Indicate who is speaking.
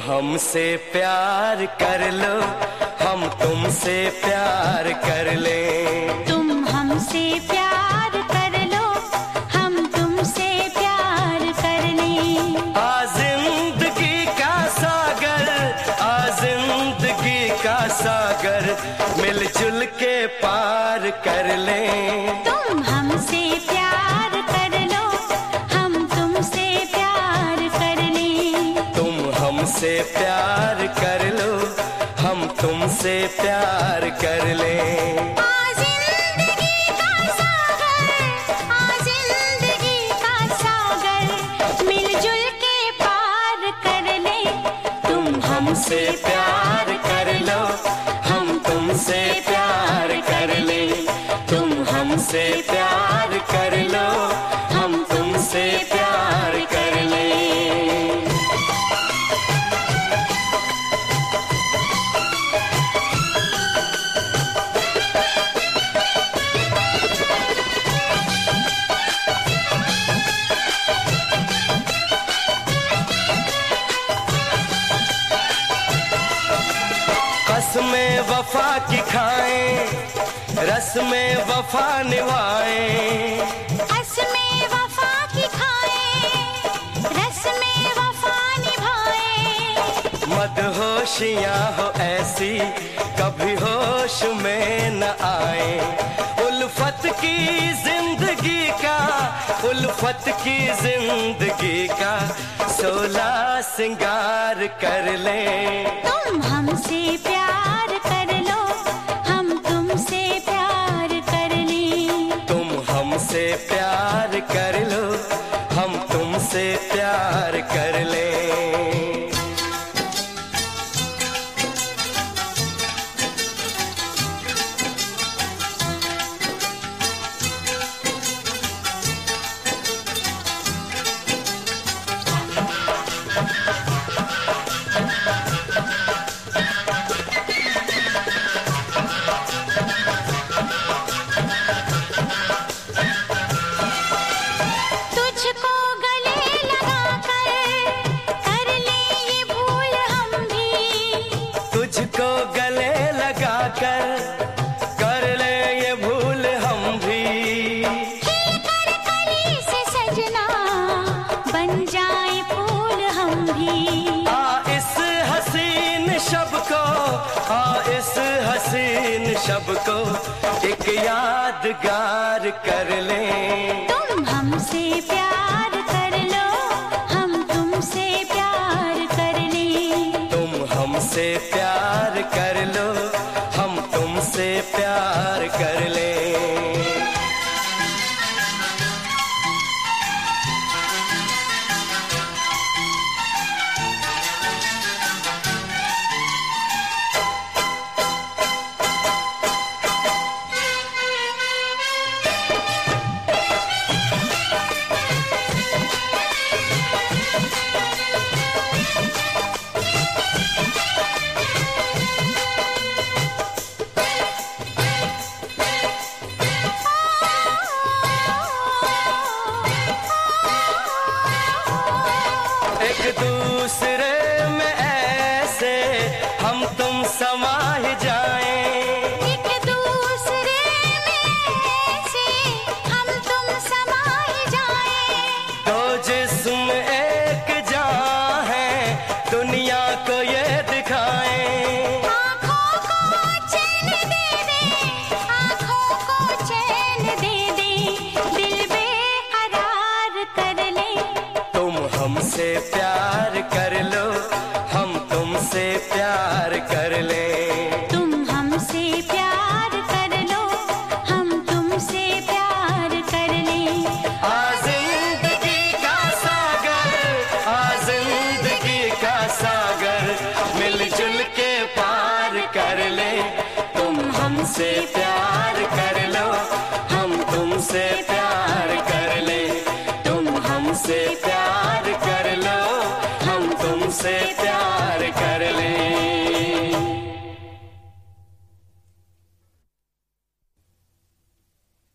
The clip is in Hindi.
Speaker 1: हमसे प्यार कर लो, हम तुमसे प्यार कर लें।
Speaker 2: तुम हमसे प्यार कर लो, हम तुमसे प्यार कर लें।
Speaker 1: आ जिंदगी का सागर, आ जिंदगी का सागर, मिलजुल के पार कर लें।
Speaker 2: तुम हमसे प्यार कर लो, हम तुमसे प्यार कर लें।
Speaker 1: तुम हमसे प्यार कर लो, हम तुमसे प्यार कर लें।
Speaker 2: आ जिंदगी का सागर, आ जिंदगी का सागर, मिलजुल के पार कर लें।
Speaker 1: तुम हमसे प्यार कर लो, हम तुमसे प्यार कर लें। तुम हमसे प्यार कर लो, हम तुमसे प्यार कर लें। कसमें वफा की खाएं, रस में वफा निभाएं।
Speaker 2: हंस में वफा की खाएं, रस में वफा निभाएं।
Speaker 1: मदहोशियां हो ऐसी कभी होश में न आए। उल्फत की जिंदगी का, उल्फत की जिंदगी का 16 सिंगार कर लें।
Speaker 2: तुम हमसे प्यार कर लो, हम तुमसे प्यार कर लें।
Speaker 1: तुम हमसे प्यार कर लो, हम तुमसे प्यार कर लें।
Speaker 2: तुझको गले लगाकर कर लें ये भूल हम भी।
Speaker 1: तुझको गले लगाकर कर ले ये भूल हम भी।
Speaker 2: खिलकर कली से सजना बन जाए फूल हम भी।
Speaker 1: आ इस हसीन शब को, आ इस हसीन शब को एक यादगार कर लें।
Speaker 2: तुम हमसे प्यार कर लो, हम तुमसे प्यार कर लें।
Speaker 1: तुम हमसे प्यार कर लो, हम तुमसे प्यार कर लें। एक दूसरे में ऐसे हम तुम समा ही जाएं।
Speaker 2: एक दूसरे में से हम तुम समाए जाएं।
Speaker 1: दो जिस्म एक जान है, दुनिया को ये दिखाएं।
Speaker 2: आँखों को चैन दे दे, आँखों को चैन दे दे, दिल बेकरार कर ले।
Speaker 1: तुम हमसे प्यार कर लो, हम तुमसे प्यार कर लें।
Speaker 2: तुम हमसे प्यार कर लो, हम तुमसे प्यार कर लें।
Speaker 1: आ जिंदगी का सागर, आ जिंदगी का सागर, मिलजुल के पार कर ले। तुम हमसे प्यार कर लो, हम तुमसे प्यार कर ले। तुम हमसे